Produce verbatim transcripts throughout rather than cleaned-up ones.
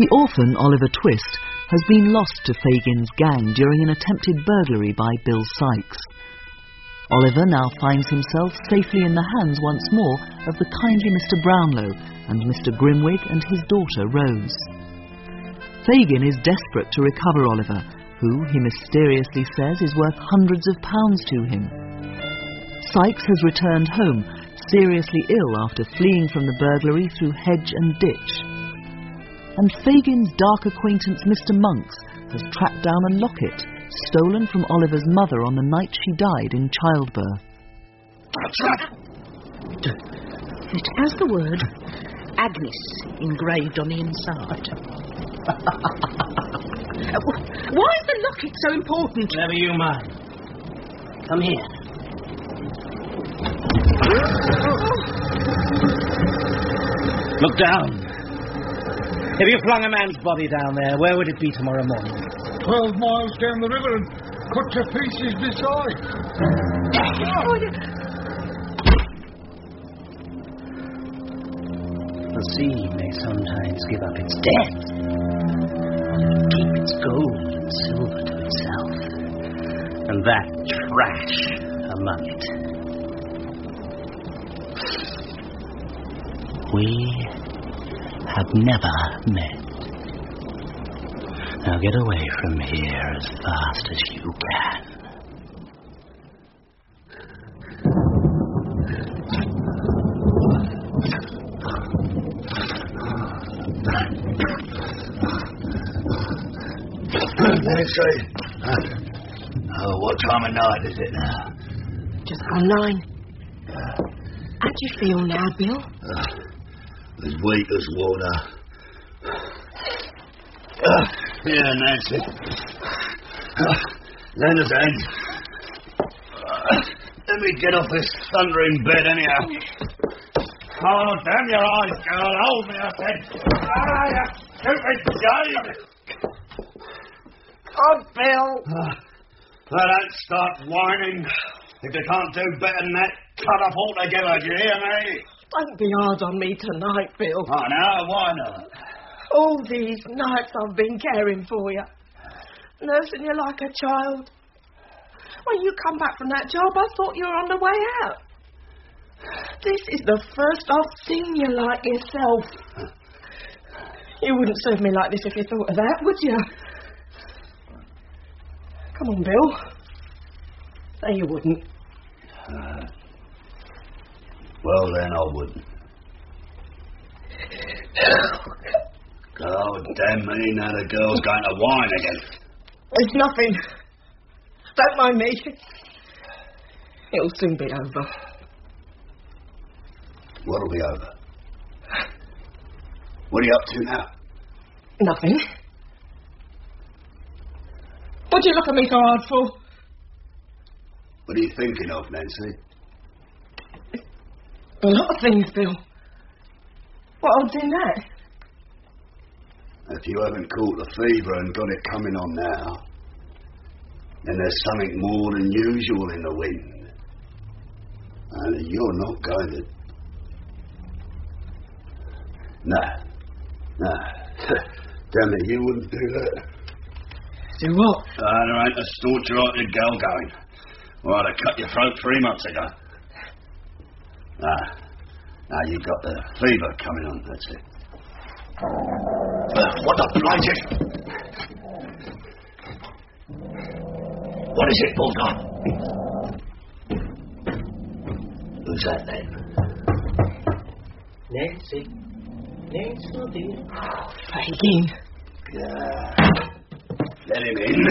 The orphan, Oliver Twist, has been lost to Fagin's gang during an attempted burglary by Bill Sykes. Oliver now finds himself safely in the hands once more of the kindly Mister Brownlow and Mister Grimwig and his daughter Rose. Fagin is desperate to recover Oliver, who, he mysteriously says, is worth hundreds of pounds to him. Sykes has returned home, seriously ill after fleeing from the burglary through hedge and ditch. And Fagin's dark acquaintance Mister Monks has tracked down a locket stolen from Oliver's mother on the night she died in childbirth. It has the word Agnes engraved on the inside. Why is the locket so important? Never you mind. Come here. Look down. If you flung a man's body down there, where would it be tomorrow morning? Twelve miles down the river and cut to pieces beside. The sea may sometimes give up its dead, but it'll keep its gold and silver to itself, and that trash among it. We have never met. Now get away from here as fast as you can. Nancy, oh, what time of night is it now? Just gone nine. Uh, How do you feel now, Bill? Uh, as weak as water. Uh, here, Nancy. Uh, lend us a hand. Uh, let me get off this thundering bed, anyhow. Oh, damn your eyes, girl. Hold me, I said. Ah, you stupid jade. Oh, Bill. Uh, well, don't start whining. If you can't do better than that, cut off altogether, do you hear me? Don't be hard on me tonight, Bill. Oh, no, why not? All these nights I've been caring for you, nursing you like a child. When you come back from that job, I thought you were on the way out. This is the first I've seen you like yourself. You wouldn't serve me like this if you thought of that, would you? Come on, Bill. Say you wouldn't. Uh, well, then I wouldn't. Oh, damn me, now the girl's going to whine again. It's nothing. Don't mind me. It'll soon be over. What'll be over? What are you up to now? Nothing. What'd you look at me so hard for? What are you thinking of, Nancy? A lot of things, Bill. What odds in that? If you haven't caught the fever and got it coming on now, then there's something more than usual in the wind. And you're not going to... No. No. Damn it, you wouldn't do that. Do what? Uh, there ain't a stauncher-hearted girl going. Or I'd have cut your throat three months ago. Ah. Now you've got the fever coming on, that's it. Uh, what the blight it? What is it, Bulldog? Who's that, then? Nancy. Nancy, dear. Oh, Fagin. Yeah. Let him in.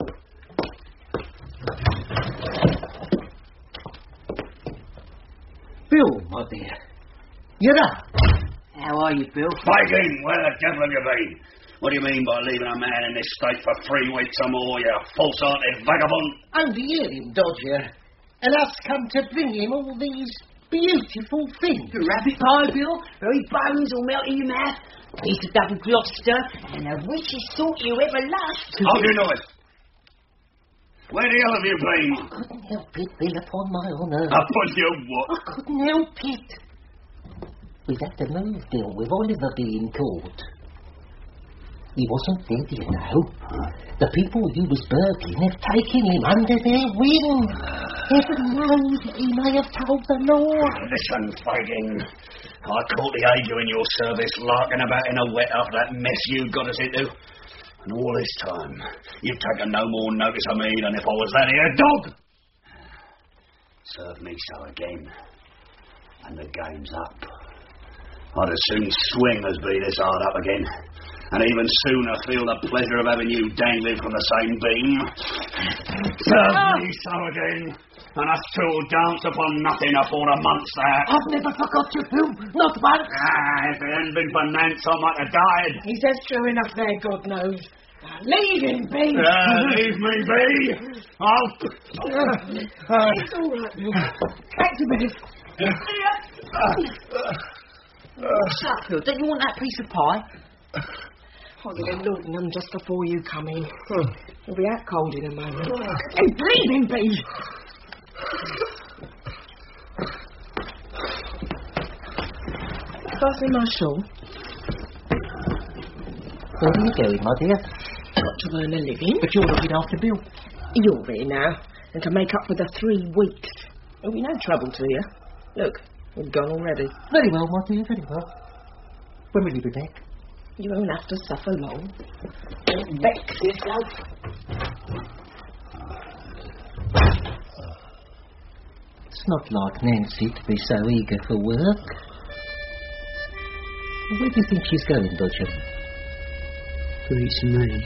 Bill, my dear. You're up. How are you, Bill? Fagin, where the devil have you been? What do you mean by leaving a man in this state for three weeks or more, you false-hearted vagabond? Overheard him, Dodger, and us come to bring him all these beautiful things. A rabbit pie, Bill, very bones will melt in your mouth, a piece of double Gloucester, and the richest sort you ever loved. Hold your noise. Where the hell have you been? I couldn't help it, Bill, upon my honour. Upon your what? I couldn't help it. We've had to move, Bill, with Oliver being caught. He wasn't dead, you know. The people you was burgling have taken him under their wing. Heaven knows he may have told the law. Listen, Fagin. I caught the aged in your service larking about in a wet after that mess you got us into. And all this time, you've taken no more notice of me than if I was that here dog. Serve me so again. And the game's up. I'd as soon swing as be this hard up again. And even sooner feel the pleasure of having you dangling from the same beam. Serve me so again. And us two will dance upon nothing afore a month's that. I've never forgot you, Phil. Not once. Ah, if it hadn't been for Nance, I might have died. He says true enough there, God knows. Now, leave him be. Uh, leave me be. I'll... It's all right, Bill. Back to bed. What's up, Phil? Don't you want that piece of pie? I was going to load them just before you come in. He'll be out cold in a moment. And leave him be. Pass me my shawl. Where are you going, my dear? Got to earn a living. But you're looking after Bill. You're here now, and to make up for the three weeks. There'll be no trouble to you. Look, we've gone already. Very well, my dear, very well. When will you be back? You won't have to suffer long. Don't vex yourself. It's not like Nancy to be so eager for work. Where do you think she's going, Dodger? Please me.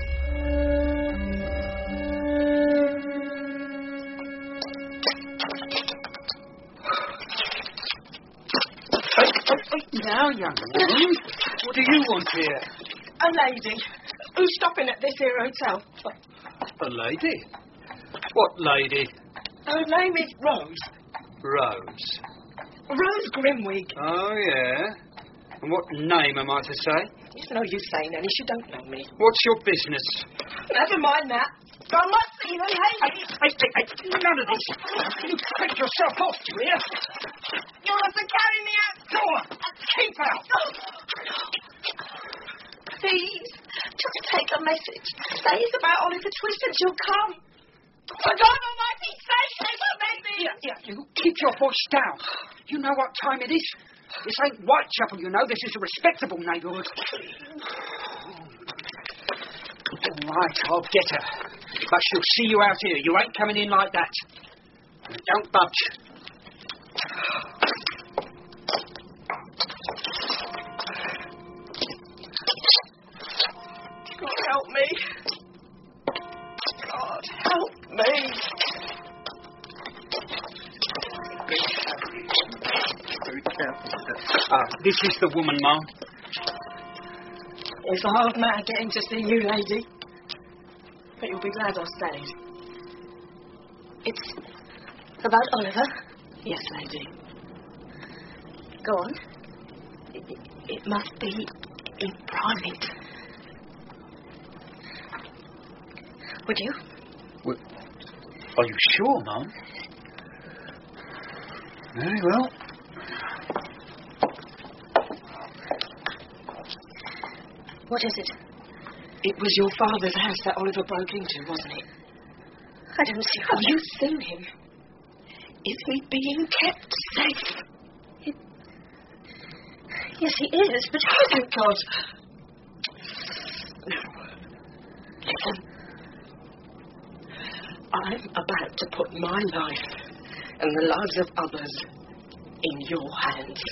Now, young woman, what do you want here? A lady. Who's stopping at this here hotel? A lady? What lady? Her name is Rose. Rose. Rose Grimwig. Oh, yeah. And what name am I to say? It's no use saying any. She don't know me. What's your business? Never mind that. I must see the lady. Hey, hey, hey, none of this. You take yourself off, do you hear? You'll have to carry me out. Go on. Keep out. Please, just take a message. Say it's about Oliver Twist and she'll come. For God Almighty, say she'll make me. Yeah, yeah, you keep your voice down. You know what time it is? This ain't Whitechapel, you know. This is a respectable neighbourhood. All right, I'll get her. But she'll see you out here. You ain't coming in like that. Don't budge. God help me. God help me. Ah, this is the woman, Mum. It's a hard matter getting to see you, lady. But you'll be glad I stayed. It's about Oliver? Yes, lady. Go on. It, it must be in private. Would you? Well, are you sure, Mum? Very well. What is it? It was your father's house that Oliver broke into, wasn't it? I don't see how. Have you seen him? Is he being kept safe? He... Yes, he is, but oh, thank God. Now, listen. I'm about to put my life and the lives of others in your hands.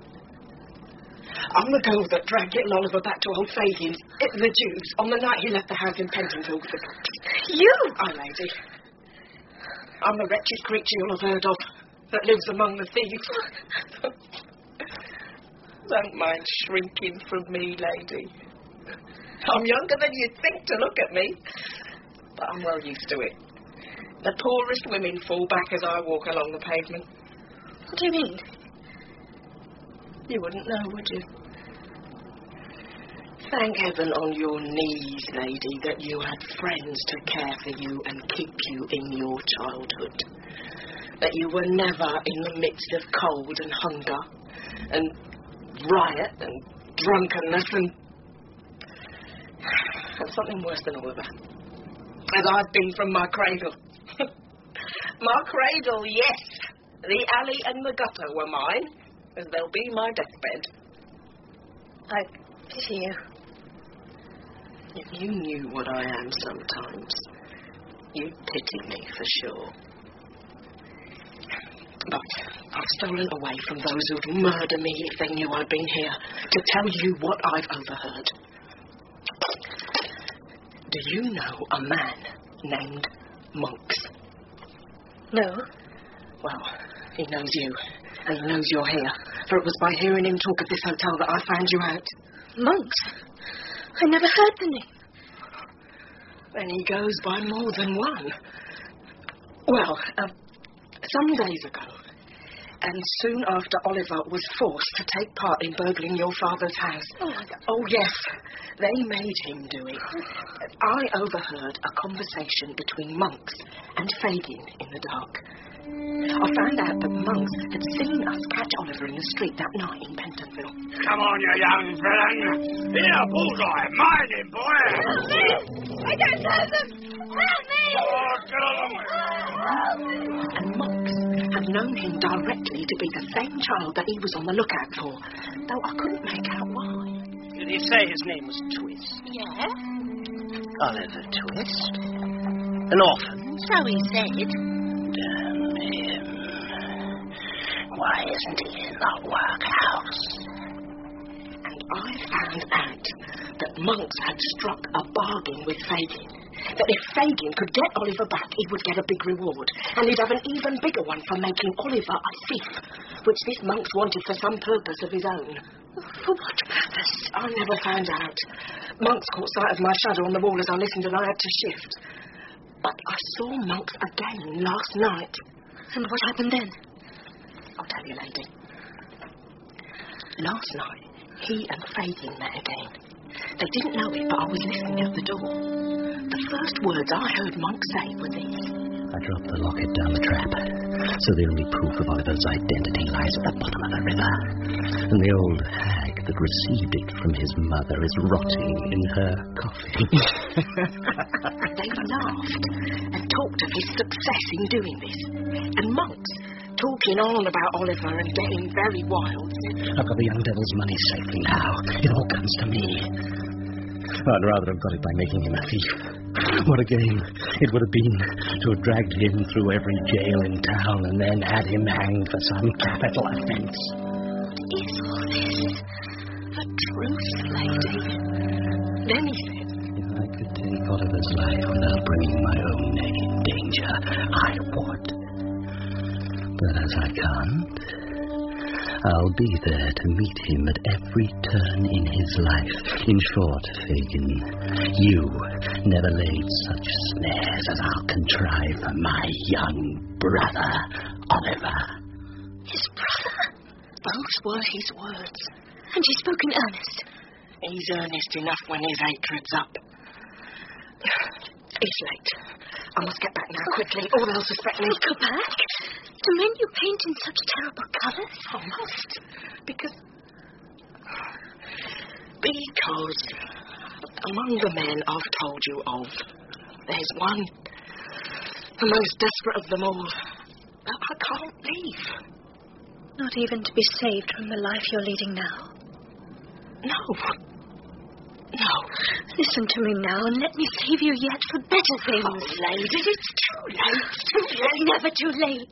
I'm the girl that dragged little Oliver back to old Fagin's, the Jews, on the night he left the house in Pentonville. You? Oh, lady. I'm the wretched creature you'll have heard of that lives among the thieves. Don't mind shrinking from me, lady. I'm younger than you'd think to look at me, but I'm well used to it. The poorest women fall back as I walk along the pavement. What do you mean? You wouldn't know, would you? Thank heaven on your knees, lady, that you had friends to care for you and keep you in your childhood. That you were never in the midst of cold and hunger and riot and drunkenness and... And something worse than all of that. As I've been from my cradle. My cradle, yes. The alley and the gutter were mine, as they'll be my deathbed. I pity you. If you knew what I am sometimes, you'd pity me for sure. But I've stolen away from those who'd murder me if they knew I'd been here, to tell you what I've overheard. Do you know a man named Monks? No. Well, he knows you, and he knows you're here, for it was by hearing him talk at this hotel that I found you out. Monks? I never heard the name. Then he goes by more than one. Well, uh, some days ago, and soon after Oliver was forced to take part in burgling your father's house. Oh, my God. Oh, yes, they made him do it. I overheard a conversation between Monks and Fagin in the dark. I found out that Monks had seen us catch Oliver in the street that night in Pentonville. Come on, you young villain. Here, Bullseye, mind him, boy. Help me! I don't know them! Help me! Oh, get along with him. And Monks had known him directly to be the same child that he was on the lookout for, though I couldn't make out why. Did he say his name was Twist? Yeah? Oliver Twist? An orphan? So he said. Damn him. Why isn't he in the workhouse? And I found out that Monks had struck a bargain with Fagin. That if Fagin could get Oliver back, he would get a big reward. And he'd have an even bigger one for making Oliver a thief, which this Monks wanted for some purpose of his own. For what purpose? I never found out. Monks caught sight of my shadow on the wall as I listened, and I had to shift. But I saw Monks again last night. And what happened then? I'll tell you, lady. Last night, he and Fagin met again. They didn't know it, but I was listening at the door. The first words I heard Monks say were these. I dropped the locket down the trap, so the only proof of Oliver's identity lies at the bottom of the river. And the old hag that received it from his mother is rotting in her coffin. They laughed and talked of his success in doing this. And Monks, talking on about Oliver and getting very wild, said, I've got the young devil's money safely now. It all comes to me. I'd rather have got it by making him a thief. What a game it would have been to have dragged him through every jail in town and then had him hanged for some capital offence. Is all this the truth, lady? Then he said, If I could take Oliver's life without bringing my own neck in danger, I would. But as I can't, I'll be there to meet him at every turn in his life. In short, Fagin, you never laid such snares as I'll contrive for my young brother, Oliver. His brother? Those were his words. And he spoke in earnest. He's earnest enough when his hatred's up. It's late. I must get back now, quickly, or they'll suspect me. Go back? Do men you paint in such terrible colours? I must. Because... Because... Among the men I've told you of, there's one, the most desperate of them all, that I can't leave. Not even to be saved from the life you're leading now? No. No. Listen to me now and let me save you yet for better things. Oh, lady, it's too late. Too late. Never too late.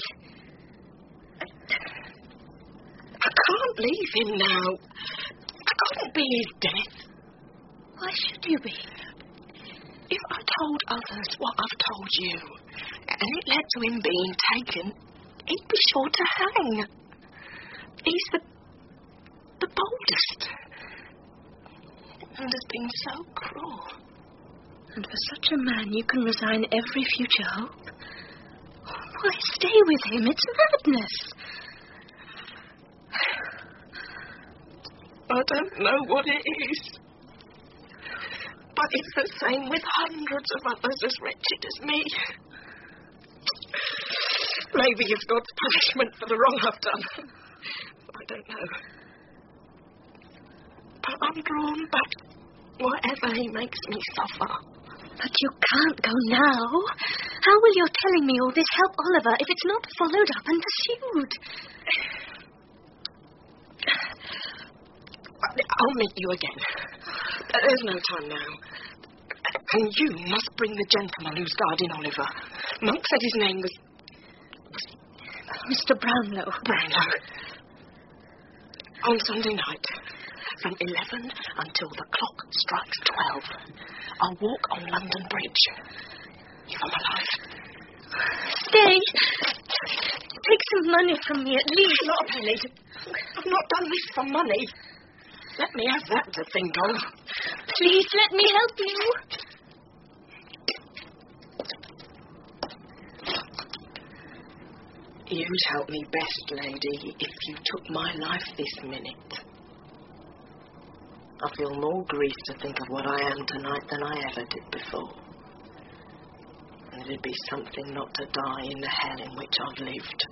I can't leave him now. I couldn't be his death. Why should you be? If I told others what I've told you, and it led to him being taken, he'd be sure to hang. He's the... the boldest. And has been so cruel. And for such a man, you can resign every future hope. Why stay with him? It's madness. I don't know what it is. But it's the same with hundreds of others as wretched as me. Maybe it's God's punishment for the wrong I've done. I don't know. But I'm drawn back Whatever he makes me suffer. But you can't go now. How will your telling me all this help Oliver if it's not followed up and pursued? I'll meet you again. There's no time now. And you must bring the gentleman who's guarding Oliver. Monk said his name was... Mister Brownlow. Brownlow. On Sunday night, from eleven until the clock strikes twelve, I'll walk on London Bridge. If I'm alive. Stay. Take some money from me at least. Not a penny. I've not done this for money. Let me have that to think of. Please let me help you. You'd help me best, lady, if you took my life this minute. I feel more grief to think of what I am tonight than I ever did before. And it'd be something not to die in the hell in which I've lived.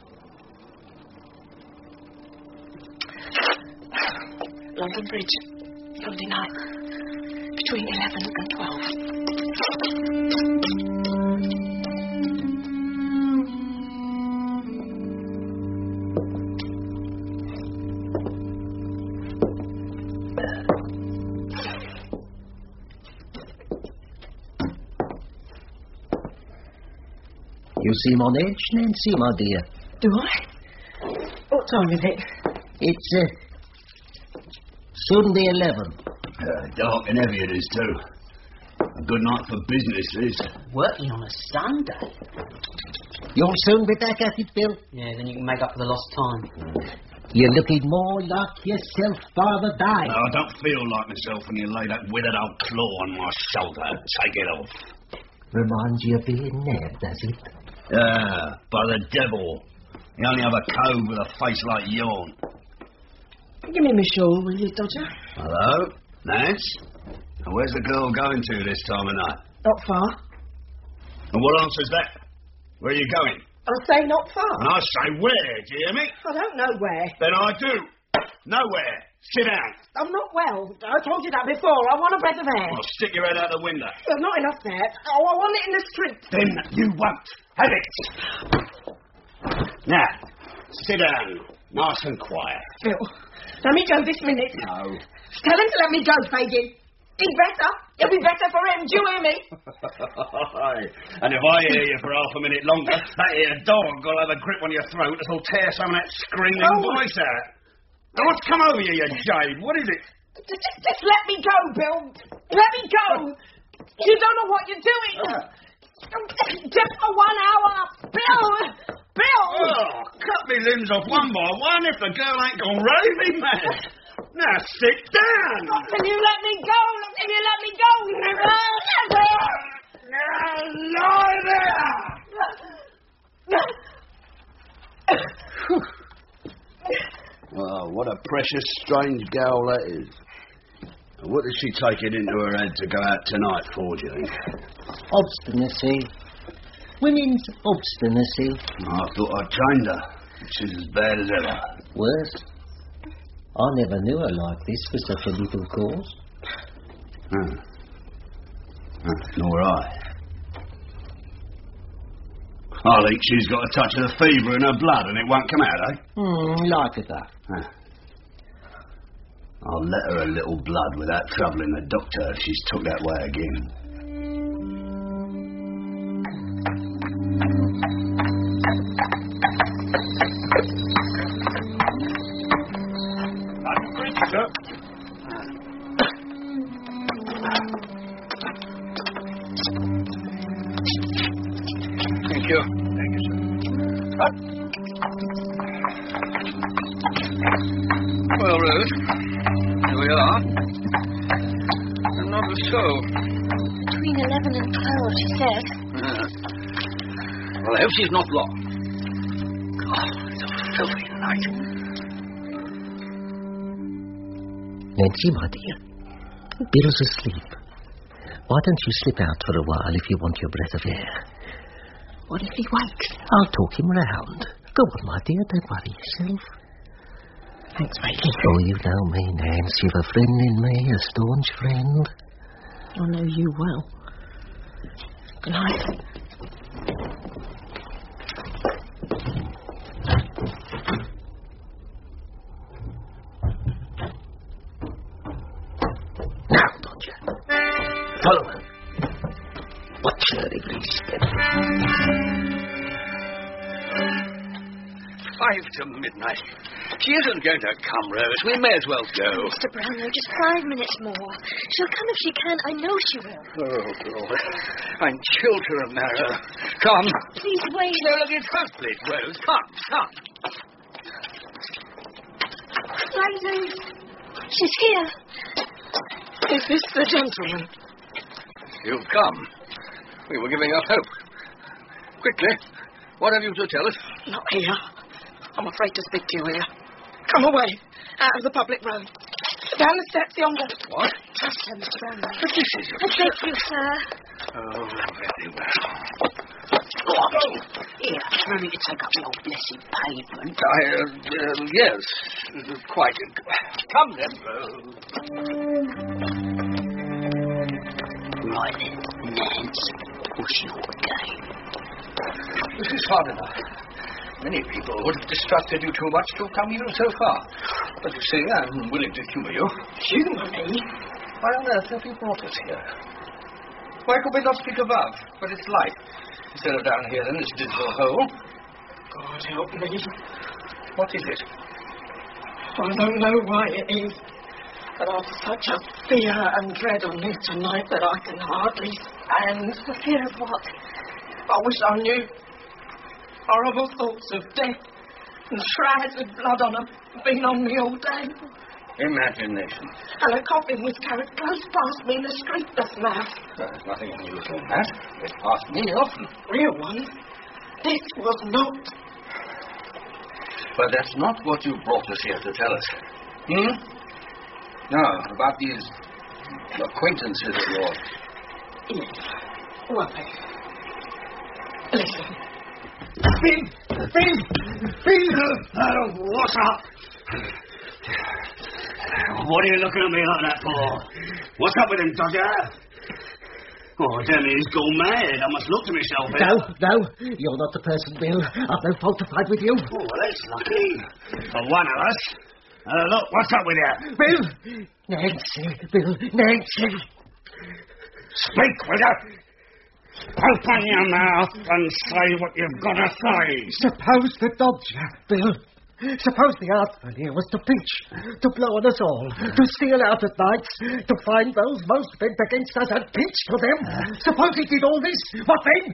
London Bridge, Sunday night, between eleven and twelve. You seem on edge, Nancy, my dear. Do I? What time is it? It's, uh, Sunday eleven. Uh, dark and heavy it is, too. A good night for business, Liz. Working on a Sunday? You'll soon be back at it, Bill. Yeah, then you can make up for the lost time. You're looking more like yourself, Father Dye. No, I don't feel like myself when you lay that withered old claw on my shoulder. Take it off. Reminds you of being nabbed, does it? Yeah, by the devil. You only have a cove with a face like yourn. Give me my shawl, will you, Dodger? Hello, Nance? Now, where's the girl going to this time of night? Not far. And what answer's that? Where are you going? I say not far. And I say where, do you hear me? I don't know where. Then I do. Nowhere. Sit down. I'm not well. I told you that before. I want a breath of air. I'll stick your head out the window. There's not enough there. Oh, I want it in the street. Then you won't. Have it. Now, sit down. Nice and quiet. Bill, let me go this minute. No. Tell him to let me go, Fagin. He's better. It'll be better for him. Do you hear me? And if I hear you for half a minute longer, that here dog will have a grip on your throat that'll tear some of that screaming Oh. voice out. Now, what's come over you, you jade? What is it? Just, just, just let me go, Bill. Let me go. You don't know what you're doing. Just for one hour. Bill. Bill. Oh, cut me limbs off one by one if the girl ain't gone raving mad. Now, sit down. Not till you let me go. Not till you let me go. Now, lie there. Oh, what a precious strange gal that is. And what does she take it into her head to go out tonight for, do you think? Obstinacy. Women's obstinacy. I thought I trained her. She's as bad as ever. Worse. I never knew her like this for such a little cause. Huh. Huh, nor I. I think she's got a touch of the fever in her blood and it won't come out, eh? Hmm, like that. Huh. I'll let her a little blood without troubling the doctor if she's took that way again. Thank you. Thank you, sir. Well, Ruth, here we are. Another soul. Between eleven and twelve, she said. Yeah. Well, I hope she's not long. God, it's a filthy night. Nancy, my dear, Bill's asleep. Why don't you slip out for a while if you want your breath of air? What if he wakes? I'll talk him round. Go on, my dear, don't worry yourself. Thanks, Fagin. Oh, you know me, Nance. You've a friend in me, a staunch friend. I know you well. Good night. Now, Dodger. Follow her. Watch her every step. Five to midnight. She isn't going to come, Rose. We may as well go. Mister Brownlow, just five minutes more. She'll come if she can. I know she will. Oh, God. I'm chilled to the marrow. Come. Please wait. No, look, it's first, please, Rose. Come, come. Ladies. She's here. Is this the gentleman? You've come. We were giving up hope. Quickly, what have you to tell us? Not here. I'm afraid to speak to you here. Come away, out of the public road. Down the steps yonder. What? Trust her, Mister Brownlow. But this is... I thank you, sir. Oh, very well. Oh, here, for me to take up the old blessed pavement. I, uh, uh, yes, quite. Come then, Rose. Right then, Nance, what's your game? This is hard enough. Many people would have distrusted you too much to have come even so far. But you see, I'm willing to humour you. Humour me? Why on earth have you brought us here? Why could we not speak above, but it's light, instead of down here in this dismal hole? God help me. What is it? I don't know why it is, but I've such a fear and dread on me tonight that I can hardly stand. The fear of what? I wish I knew. Horrible thoughts of death and shrouds of blood on them have been on me all day. Imagination. And a coffin was carried close past me in the street just now. There's nothing unusual in that. It's passed me often. Real one. This was not. But that's not what you brought us here to tell us. Hmm? No, about these acquaintances of yours. Yes. Well, listen. Bill! Bill! Bill! Oh, what's up? What are you looking at me like that for? What's up with him, Dodger? Oh, damn, he's gone mad. I must look to myself here. No, no, you're not the person, Bill. I've no fault to find with you. Oh, well, that's lucky. For one of us. Uh, look, what's up with you? Bill! Nancy, Bill, Nancy. Speak, will you? Open your mouth and say what you've got to say. Suppose the Dodger, Bill. Suppose the Earthman here was to pinch, to blow on us all, to steal out at nights, to find those most bent against us and pinch for them. Suppose he did all this, what then?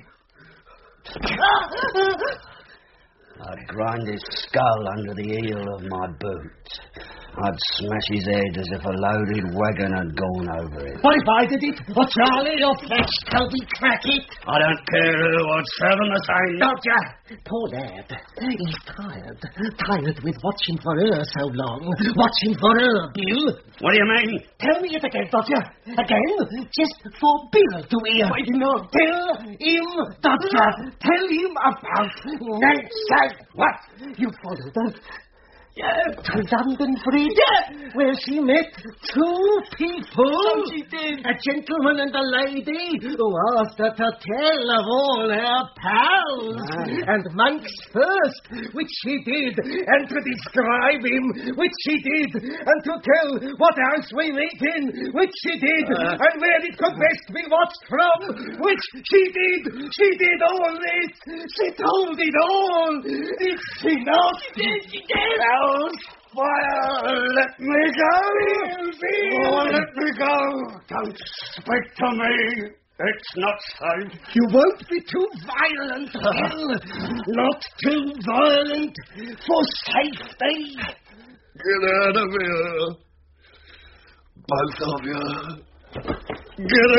I'd grind his skull under the heel of my boot. I'd smash his head as if a loaded wagon had gone over it. What if I did it? Or Charlie or Flash, Toby, crack it? I don't care who, I'd serve him the same. Dodger! Poor lad. He's tired. Tired with watching for her so long. Watching for her, Bill. What do you mean? Tell me it again, Dodger. Again? Just for Bill to hear. I do not. Tell him, Dodger. Tell him about Nancy. What? You followed her. Yeah. To London Bridge, Yeah. where she met two people. So she did. A gentleman and a lady who asked her to tell of all her pals. Ah. And Monks first, which she did. And to describe him, which she did. And to tell what house we meet in, which she did. Ah. And where it could best be watched from, which she did. She did all this. She told it all. Did she not? She did, she did. Fire! Let me go! Oh, let me go! Don't speak to me! It's not safe. You won't be too violent, Bill. Not too violent for safety. Get out of here. Both of you. Get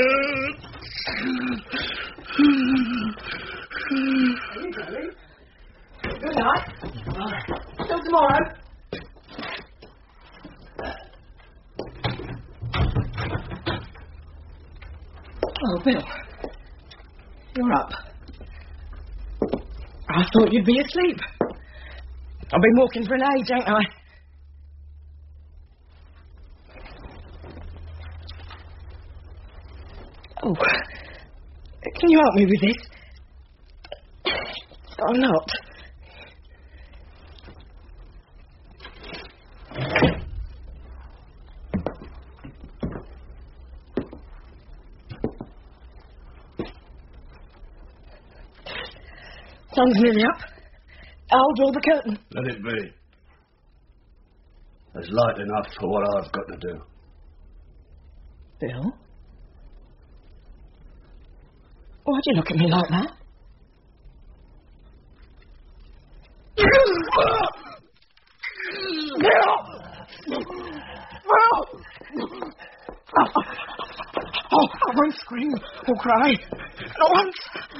out. Good night. Till tomorrow. Oh, Bill. You're up. I thought you'd be asleep. I've been walking for an age, ain't I? Can you help me with this? Or not? Sun's nearly up. I'll draw the curtain. Let it be. There's light enough for what I've got to do. Bill? Why'd you look at me like that? Bill! Bill! Oh, I won't scream or cry. Not once.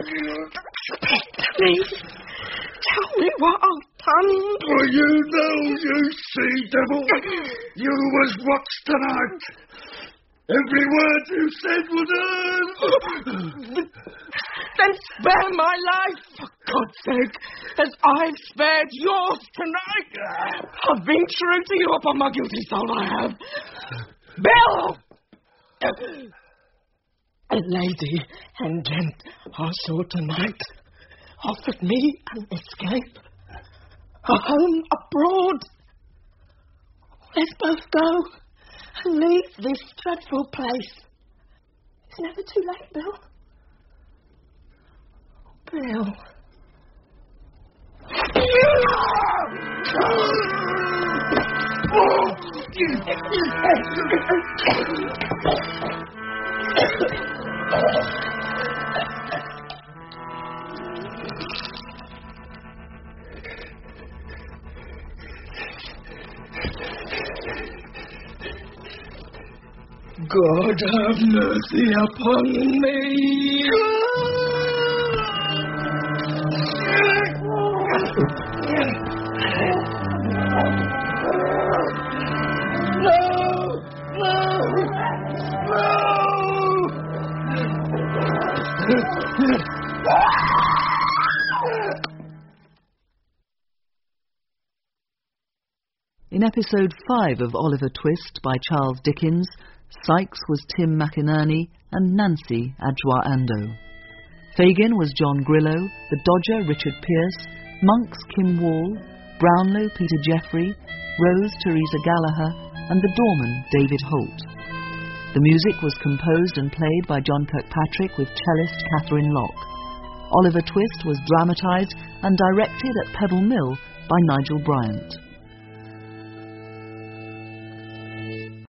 Please, tell me what I've done. Oh, you know, you sea-devil. You was watched tonight. Every word you said was heard. Then spare my life, for God's sake, as I've spared yours tonight. I've been true to you upon my guilty soul, I have. Bill! A lady and gent I saw tonight offered me an escape, a home abroad. Let's both go and leave this dreadful place. It's never too late, Bill. Bill. God have mercy upon me. No, no, In episode five of Oliver Twist by Charles Dickens, Sikes was Tim McInerney and Nancy Adjoa Ando. Fagin was John Grillo, the Dodger Richard Pearce, Monks Kim Wall, Brownlow Peter Jeffrey, Rose Teresa Gallagher, and the Doorman David Holt. The music was composed and played by John Kirkpatrick with cellist Catherine Locke. Oliver Twist was dramatised and directed at Pebble Mill by Nigel Bryant.